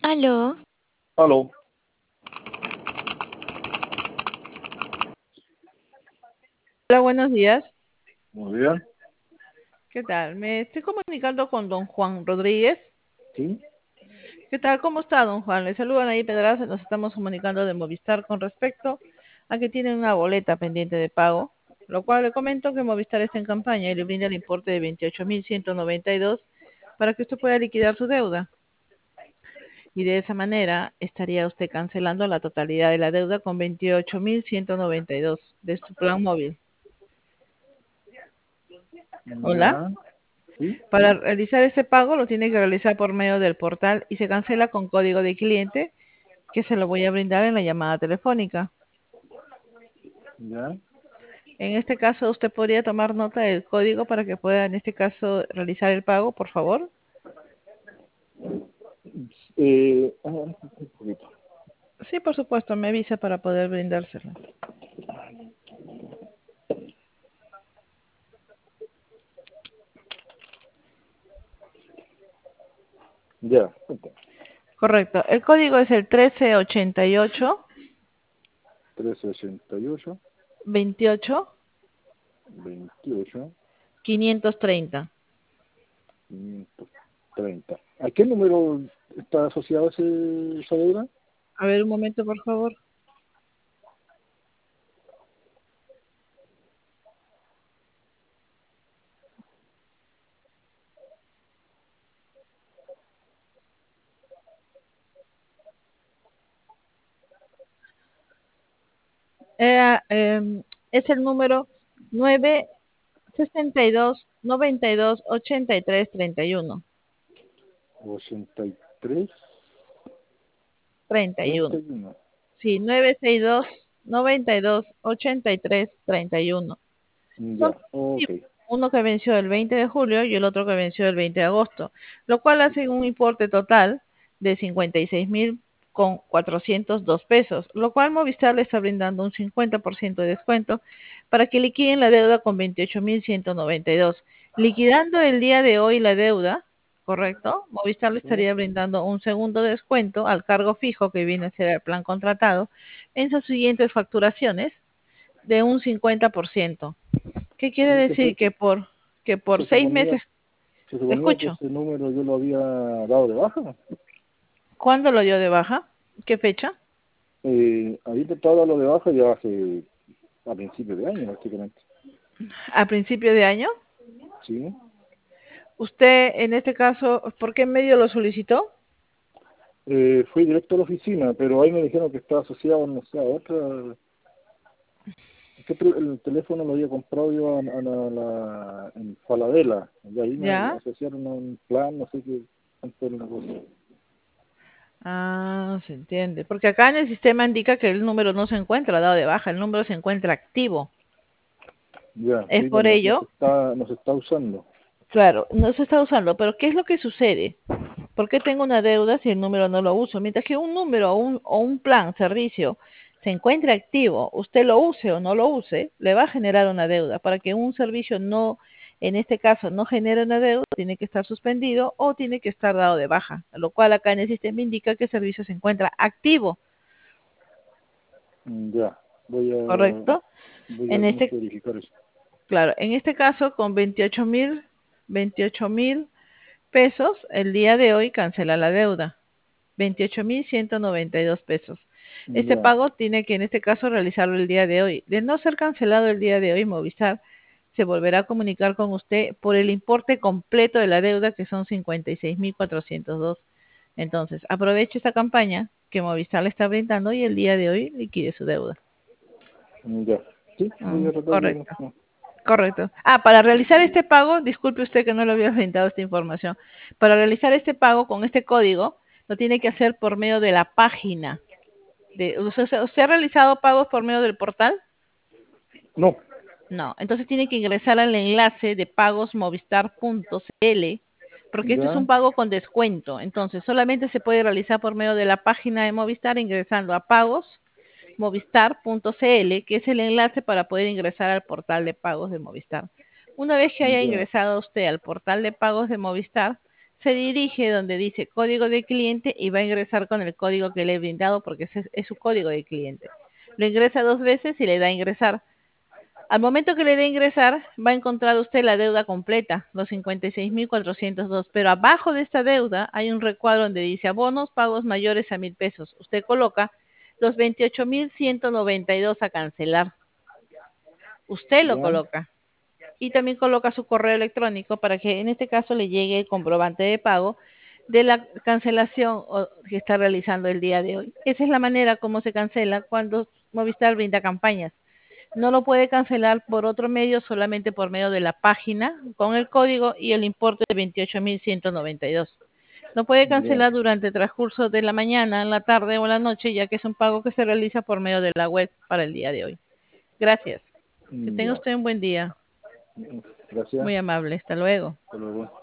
Aló, Aló, Hola, buenos días. muy bien, ¿Qué tal? Me estoy comunicando con don Juan Rodríguez. sí, ¿Qué tal? ¿Cómo está, don Juan? Le saludan ahí Pedraza. Nos estamos comunicando de Movistar con respecto a que tiene una boleta pendiente de pago, lo cual le comento que Movistar está en campaña y le brinda el importe de 28.192 para que usted pueda liquidar su deuda. Y de esa manera estaría usted cancelando la totalidad de la deuda con 28.192 de su plan móvil. Hola. ya, sí, Para realizar este pago lo tiene que realizar por medio del portal y se cancela con código de cliente que se lo voy a brindar en la llamada telefónica. ya. En este caso, usted podría tomar nota del código para que pueda, en este caso, realizar el pago, por favor. Un poquito. Sí, por supuesto, me avisa para poder brindárselo. Ya, cuéntame. Correcto. El código es el 1388 1388, 28 28, 530. 530. ¿A qué número está asociado esa deuda? A ver, un momento, por favor. Eh, em, es el número 962 92 83 31. 83, 31. 31. Sí, 962 92 83 31. Son Ya, sí, ok. uno que venció el 20 de julio y el otro que venció el 20 de agosto, lo cual hace un importe total de 56.402 pesos, lo cual Movistar le está brindando un 50% de descuento para que liquiden la deuda con 28.192. Liquidando el día de hoy la deuda, ¿correcto? Movistar le Sí, estaría brindando un segundo descuento al cargo fijo que viene a ser el plan contratado en sus siguientes facturaciones de un 50%. ¿Qué quiere sí, decir? Que por se 6 meses, se te suponía que escucho. ese número yo lo había dado de baja. ¿Cuándo lo dio de baja? ¿Qué fecha? Había intentado darlo de baja ya hace, a principios de año, prácticamente. ¿A principio de año? Sí. Usted, en este caso, ¿por qué medio lo solicitó? Fui directo a la oficina, pero ahí me dijeron que estaba asociado, no sé, a otra. Es que el teléfono lo había comprado yo en Falabella, y ahí me ¿Ya? asociaron a un plan, no sé qué, tanto era una cosa. Ah, se entiende. Porque acá en el sistema indica que el número no se encuentra dado de baja, el número se encuentra activo. Ya, Es sí, por ello, no se está usando. claro, no se está usando, pero ¿qué es lo que sucede? ¿Por qué tengo una deuda si el número no lo uso? Mientras que un número o un plan, servicio, se encuentre activo, usted lo use o no lo use, le va a generar una deuda. Para que un servicio no, en este caso, no genere una deuda, tiene que estar suspendido o tiene que estar dado de baja, lo cual acá en el sistema indica que el servicio se encuentra activo, Ya, ¿correcto? voy a En tener este, que verificar eso. claro, en este caso, con 28.000 pesos, el día de hoy cancela la deuda. 28.192 pesos. Este Ya, pago tiene que en este caso realizarlo el día de hoy. De no ser cancelado el día de hoy, Movistar se volverá a comunicar con usted por el importe completo de la deuda, que son 56.402. Entonces, aproveche esta campaña que Movistar le está brindando y el día de hoy liquide su deuda. ya. Sí, voy a tratar de... Correcto. Correcto. Ah, para realizar este pago, disculpe usted que no le había brindado esta información. Para realizar este pago con este código, lo tiene que hacer por medio de la página. ¿Usted ha realizado pagos por medio del portal? No, No. Entonces tiene que ingresar al enlace de pagosmovistar.cl porque este es ya, un pago con descuento. Entonces solamente se puede realizar por medio de la página de Movistar ingresando a pagosmovistar.cl, que es el enlace para poder ingresar al portal de pagos de Movistar. Una vez que haya ya, ingresado usted al portal de pagos de Movistar, se dirige donde dice código de cliente y va a ingresar con el código que le he brindado porque ese es su código de cliente. Lo ingresa 2 veces y le da a ingresar. Al momento que le dé ingresar, va a encontrar usted la deuda completa, los 56.402, pero abajo de esta deuda hay un recuadro donde dice abonos pagos mayores a 1.000 pesos. Usted coloca los 28.192 a cancelar. Usted lo Ya, coloca. Y también coloca su correo electrónico para que en este caso le llegue el comprobante de pago de la cancelación que está realizando el día de hoy. Esa es la manera como se cancela cuando Movistar brinda campañas. No lo puede cancelar por otro medio, solamente por medio de la página con el código y el importe de 28.192. No puede ya, cancelar durante el transcurso de la mañana, en la tarde o en la noche, ya que es un pago que se realiza por medio de la web para el día de hoy. Gracias. Que tenga ya. usted un buen día. Gracias. Muy amable. Hasta luego. Hasta luego.